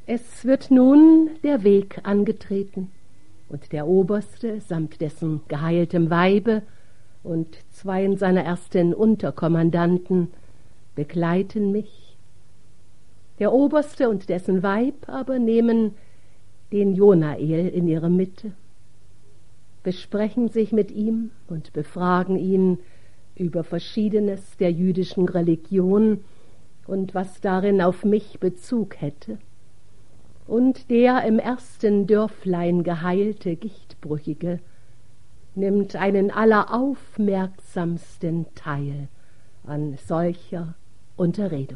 Es wird nun der Weg angetreten, und der Oberste samt dessen geheiltem Weibe und 2 seiner ersten Unterkommandanten begleiten mich. Der Oberste und dessen Weib aber nehmen den Jonael in ihre Mitte, besprechen sich mit ihm und befragen ihn über Verschiedenes der jüdischen Religion und was darin auf mich Bezug hätte. Und der im ersten Dörflein geheilte Gichtbrüchige nimmt einen alleraufmerksamsten Teil an solcher Unterredung.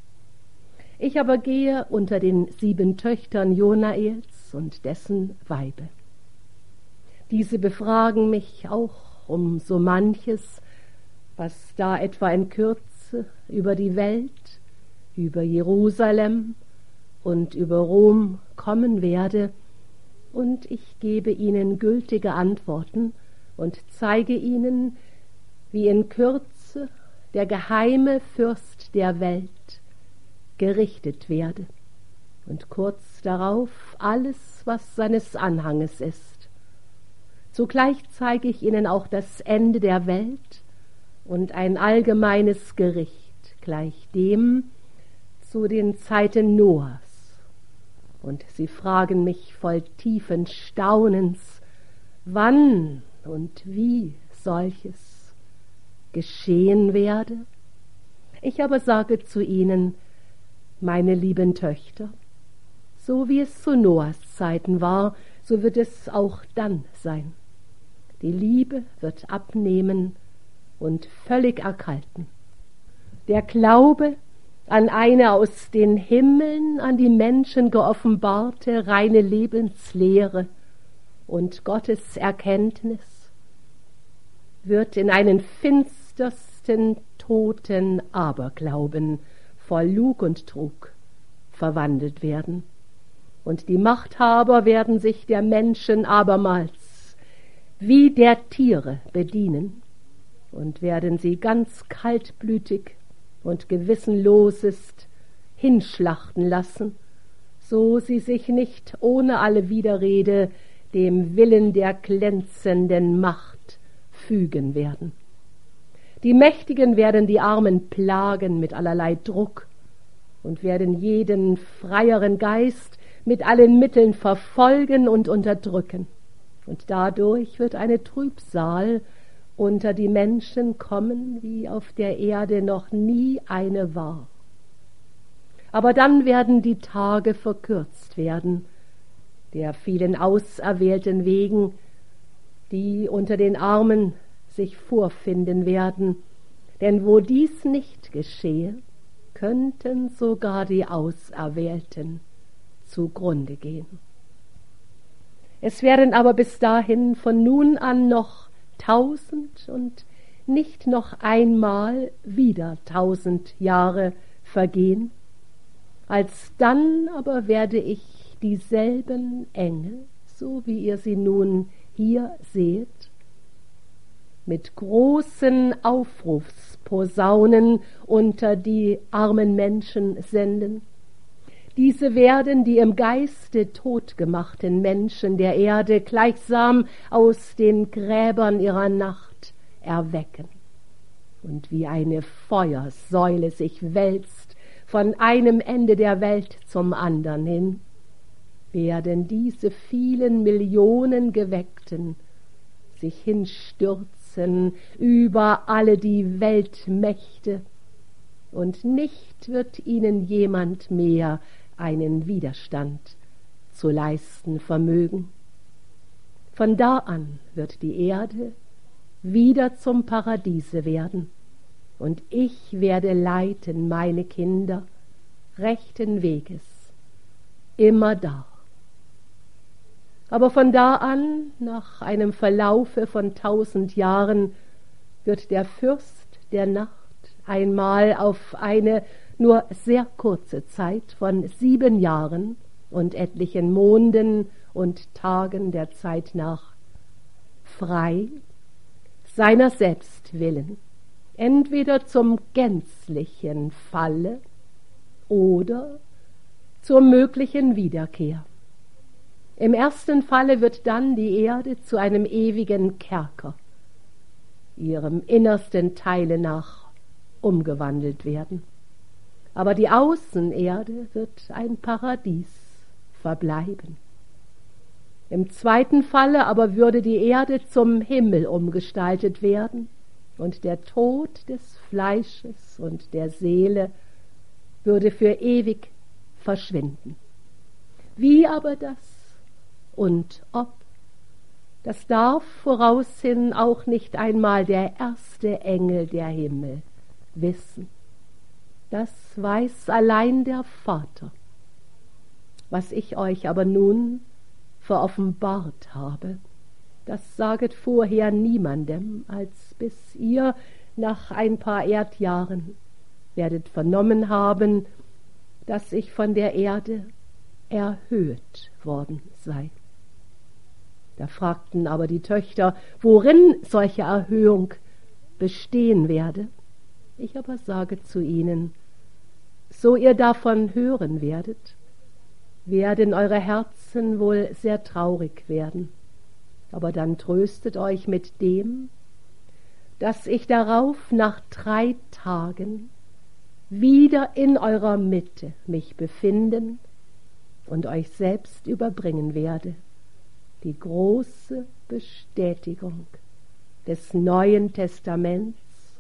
Ich aber gehe unter den 7 Töchtern Jonaels und dessen Weibe. Diese befragen mich auch um so manches, was da etwa in Kürze über die Welt, über Jerusalem und über Rom kommen werde, und ich gebe ihnen gültige Antworten und zeige ihnen, wie in Kürze der geheime Fürst der Welt gerichtet werde, und kurz darauf alles, was seines Anhanges ist. Zugleich zeige ich ihnen auch das Ende der Welt und ein allgemeines Gericht, gleich dem zu den Zeiten Noahs. Und sie fragen mich voll tiefen Staunens, wann und wie solches geschehen werde. Ich aber sage zu ihnen, meine lieben Töchter, so wie es zu Noahs Zeiten war, so wird es auch dann sein. Die Liebe wird abnehmen und völlig erkalten. Der Glaube an eine aus den Himmeln an die Menschen geoffenbarte reine Lebenslehre und Gottes Erkenntnis wird in einen finstersten, toten Aberglauben voll Lug und Trug verwandelt werden. Und die Machthaber werden sich der Menschen abermals wie der Tiere bedienen und werden sie ganz kaltblütig und gewissenlosest hinschlachten lassen, so sie sich nicht ohne alle Widerrede dem Willen der glänzenden Macht fügen werden. Die Mächtigen werden die Armen plagen mit allerlei Druck und werden jeden freieren Geist mit allen Mitteln verfolgen und unterdrücken. Und dadurch wird eine Trübsal unter die Menschen kommen, wie auf der Erde noch nie eine war. Aber dann werden die Tage verkürzt werden, der vielen Auserwählten wegen, die unter den Armen sich vorfinden werden, denn wo dies nicht geschehe, könnten sogar die Auserwählten zugrunde gehen. Es werden aber bis dahin von nun an noch 1000 und nicht noch einmal wieder 1000 Jahre vergehen. Alsdann aber werde ich dieselben Engel, so wie ihr sie nun hier seht, mit großen Aufrufsposaunen unter die armen Menschen senden. Diese werden die im Geiste totgemachten Menschen der Erde gleichsam aus den Gräbern ihrer Nacht erwecken. Und wie eine Feuersäule sich wälzt von einem Ende der Welt zum andern hin, werden diese vielen Millionen Geweckten sich hinstürzen über alle die Weltmächte, und nicht wird ihnen jemand mehr einen Widerstand zu leisten vermögen. Von da an wird die Erde wieder zum Paradiese werden, und ich werde leiten meine Kinder rechten Weges, immerdar. Aber von da an, nach einem Verlaufe von 1000 Jahren, wird der Fürst der Nacht einmal auf eine nur sehr kurze Zeit von 7 Jahren und etlichen Monden und Tagen der Zeit nach frei seiner selbst willen entweder zum gänzlichen Falle oder zur möglichen Wiederkehr. Im ersten Falle wird dann die Erde zu einem ewigen Kerker, ihrem innersten Teile nach umgewandelt werden. Aber die Außenerde wird ein Paradies verbleiben. Im zweiten Falle aber würde die Erde zum Himmel umgestaltet werden und der Tod des Fleisches und der Seele würde für ewig verschwinden. Wie aber das und ob, das darf voraushin auch nicht einmal der erste Engel der Himmel wissen. Das weiß allein der Vater. Was ich euch aber nun veroffenbart habe, das saget vorher niemandem, als bis ihr nach ein paar Erdjahren werdet vernommen haben, dass ich von der Erde erhöht worden sei. Da fragten aber die Töchter, worin solche Erhöhung bestehen werde. Ich aber sage zu ihnen, so ihr davon hören werdet, werden eure Herzen wohl sehr traurig werden. Aber dann tröstet euch mit dem, dass ich darauf nach 3 Tagen wieder in eurer Mitte mich befinden und euch selbst überbringen werde, die große Bestätigung des Neuen Testaments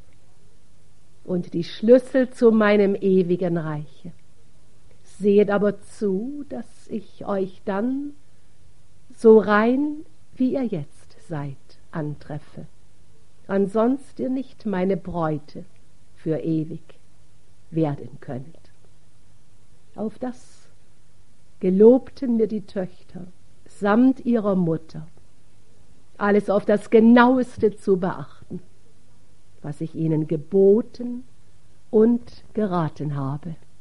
und die Schlüssel zu meinem ewigen Reiche. Seht aber zu, dass ich euch dann so rein, wie ihr jetzt seid, antreffe. Ansonst ihr nicht meine Bräute für ewig werden könnt. Auf das gelobten mir die Töchter samt ihrer Mutter, alles auf das Genaueste zu beachten, was ich ihnen geboten und geraten habe.